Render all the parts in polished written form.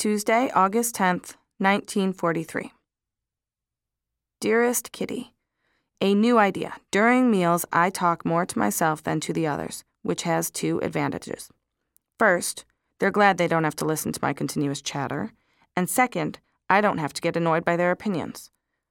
Tuesday, August 10th, 1943. Dearest Kitty, a new idea. During meals, I talk more to myself than to the others, which has two advantages. First, they're glad they don't have to listen to my continuous chatter. And second, I don't have to get annoyed by their opinions.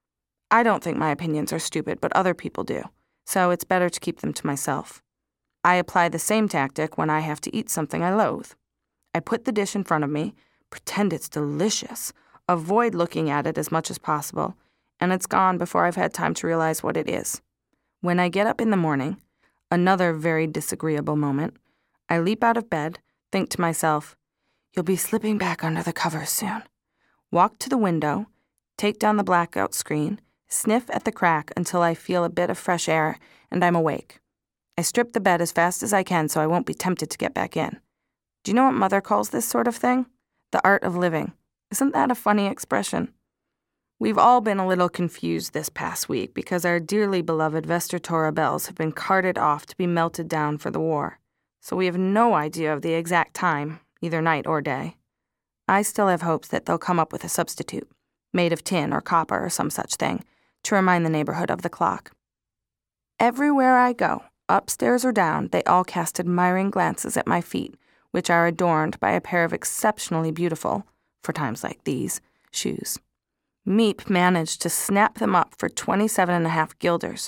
I don't think my opinions are stupid, but other people do, so it's better to keep them to myself. I apply the same tactic when I have to eat something I loathe. I put the dish in front of me, pretend it's delicious, avoid looking at it as much as possible, and it's gone before I've had time to realize what it is. When I get up in the morning, another very disagreeable moment, I leap out of bed, think to myself, you'll be slipping back under the covers soon. Walk to the window, take down the blackout screen, sniff at the crack until I feel a bit of fresh air, and I'm awake. I strip the bed as fast as I can so I won't be tempted to get back in. Do you know what Mother calls this sort of thing? The art of living. Isn't that a funny expression? We've all been a little confused this past week because our dearly beloved Vestertora bells have been carted off to be melted down for the war, so we have no idea of the exact time, either night or day. I still have hopes that they'll come up with a substitute, made of tin or copper or some such thing, to remind the neighborhood of the clock. Everywhere I go, upstairs or down, they all cast admiring glances at my feet, which are adorned by a pair of exceptionally beautiful, for times like these, shoes. Miep managed to snap them up for 27.5 guilders.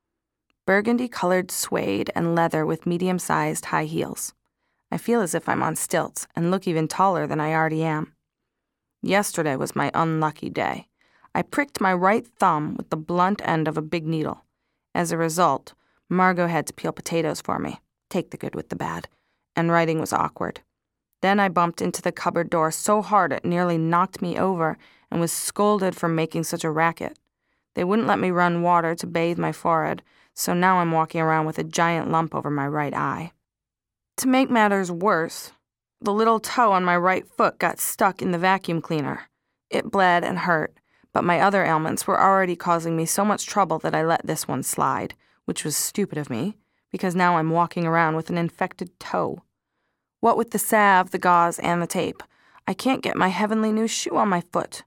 Burgundy-colored suede and leather with medium-sized high heels. I feel as if I'm on stilts and look even taller than I already am. Yesterday was my unlucky day. I pricked my right thumb with the blunt end of a big needle. As a result, Margot had to peel potatoes for me, take the good with the bad, and writing was awkward. Then I bumped into the cupboard door so hard it nearly knocked me over and was scolded for making such a racket. They wouldn't let me run water to bathe my forehead, so now I'm walking around with a giant lump over my right eye. To make matters worse, the little toe on my right foot got stuck in the vacuum cleaner. It bled and hurt, but my other ailments were already causing me so much trouble that I let this one slide, which was stupid of me, because now I'm walking around with an infected toe. What with the salve, the gauze, and the tape, I can't get my heavenly new shoe on my foot.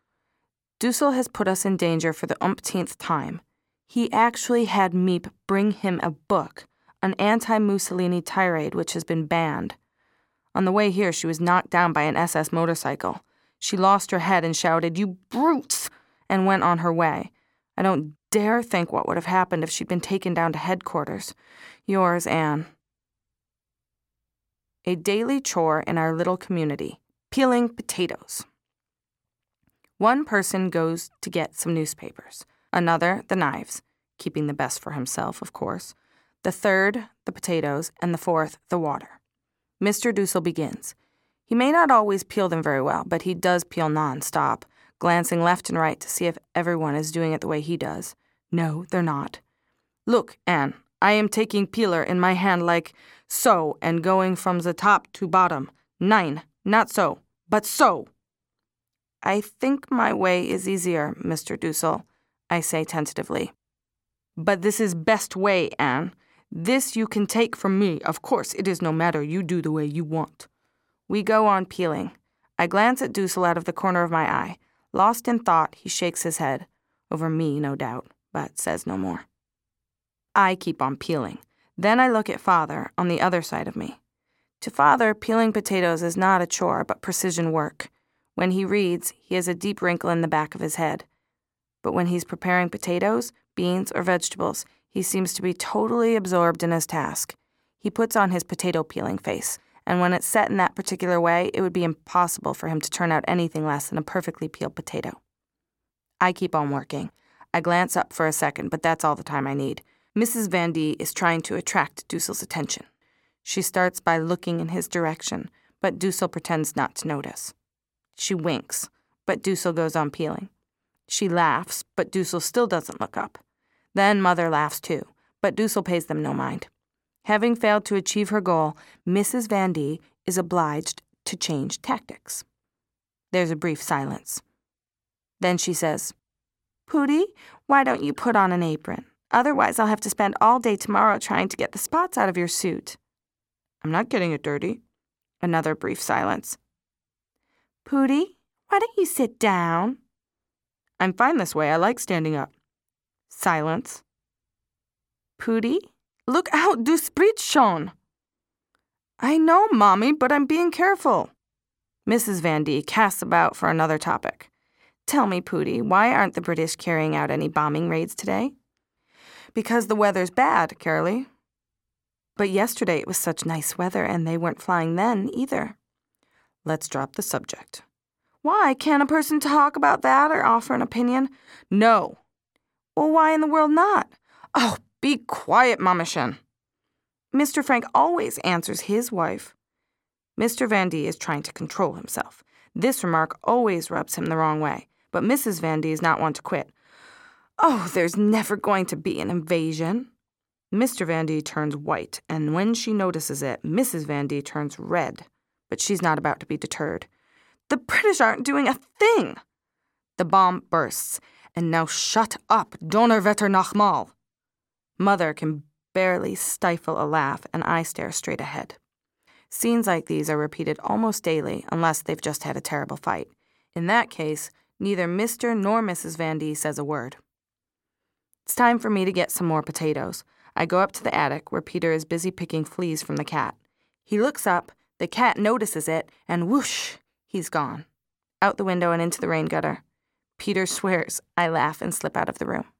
Dussel has put us in danger for the umpteenth time. He actually had Miep bring him a book, an anti-Mussolini tirade which has been banned. On the way here, she was knocked down by an SS motorcycle. She lost her head and shouted, "You brutes!" and went on her way. I don't dare think what would have happened if she'd been taken down to headquarters. Yours, Anne. A daily chore in our little community, peeling potatoes. One person goes to get some newspapers, another the knives, keeping the best for himself, of course, the third the potatoes, and the fourth the water. Mr. Dussel begins. He may not always peel them very well, but he does peel non-stop, glancing left and right to see if everyone is doing it the way he does. No, they're not. Look, Anne, I am taking peeler in my hand like so and going from the top to bottom. Nein, not so, but so. I think my way is easier, Mr. Dussel, I say tentatively. But this is best way, Anne. This you can take from me. Of course, it is no matter. You do the way you want. We go on peeling. I glance at Dussel out of the corner of my eye. Lost in thought, he shakes his head. Over me, no doubt, but says no more. I keep on peeling. Then I look at Father on the other side of me. To Father, peeling potatoes is not a chore, but precision work. When he reads, he has a deep wrinkle in the back of his head. But when he's preparing potatoes, beans, or vegetables, he seems to be totally absorbed in his task. He puts on his potato peeling face, and when it's set in that particular way, it would be impossible for him to turn out anything less than a perfectly peeled potato. I keep on working. I glance up for a second, but that's all the time I need. Mrs. Van D is trying to attract Dussel's attention. She starts by looking in his direction, but Dussel pretends not to notice. She winks, but Dussel goes on peeling. She laughs, but Dussel still doesn't look up. Then Mother laughs too, but Dussel pays them no mind. Having failed to achieve her goal, Mrs. Van D is obliged to change tactics. There's a brief silence. Then she says, "Pootie, why don't you put on an apron? Otherwise I'll have to spend all day tomorrow trying to get the spots out of your suit." "I'm not getting it dirty." Another brief silence. Pooty, why don't you sit down? I'm fine this way. I like standing up. Silence. Pooty, look out, du sprichst schon. I know, Mommy, but I'm being careful. Mrs. Van D casts about for another topic. Tell me, Pooty, why aren't the British carrying out any bombing raids today? Because the weather's bad, Carolee. But yesterday it was such nice weather and they weren't flying then either. Let's drop the subject. Why? Can't a person talk about that or offer an opinion? No. Well, why in the world not? Oh, be quiet, Mamachin. Mr. Frank always answers his wife. Mr. Van D is trying to control himself. This remark always rubs him the wrong way, but Mrs. Van D is not one to quit. Oh, there's never going to be an invasion. Mr. Van D turns white, and when she notices it, Mrs. Van D turns red. But she's not about to be deterred. The British aren't doing a thing. The bomb bursts, and now shut up, Donnerwetter nochmal. Mother can barely stifle a laugh, and I stare straight ahead. Scenes like these are repeated almost daily, unless they've just had a terrible fight. In that case, neither Mr. nor Mrs. Van D says a word. It's time for me to get some more potatoes. I go up to the attic, where Peter is busy picking fleas from the cat. He looks up, the cat notices it, and whoosh, he's gone. Out the window and into the rain gutter. Peter swears. I laugh and slip out of the room.